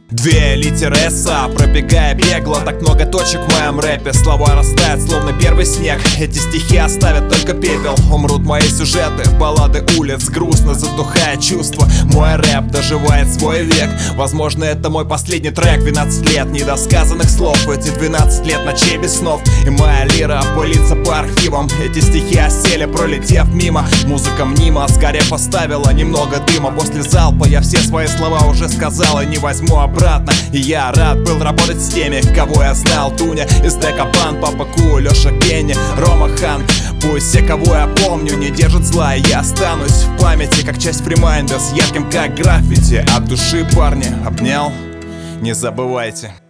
Две литеры эса, пробегая бегло. Так много точек в моем рэпе. Слова растают, словно первый снег. Эти стихи оставят только пепел. Умрут мои сюжеты, баллады улиц. Грустно затухая чувства. Мой рэп доживает свой век. Возможно, это мой последний трек. 12 лет недосказанных слов. Эти 12 лет ночей без снов. И моя лира пылится по архивам. Эти стихи осели, пролетев мимо. Музыка мнима, сгорев оставила немного дыма. После залпа я все свои слова уже сказал и не возьму обратно. И я рад был работать с теми, кого я знал. Туня из Декабан, Папа Ку, Леша Генни, Рома Хан. Пусть все, кого я помню, не держат зла, и я останусь в памяти, как часть фримайнда, с ярким как граффити. От души, парни, обнял, не забывайте.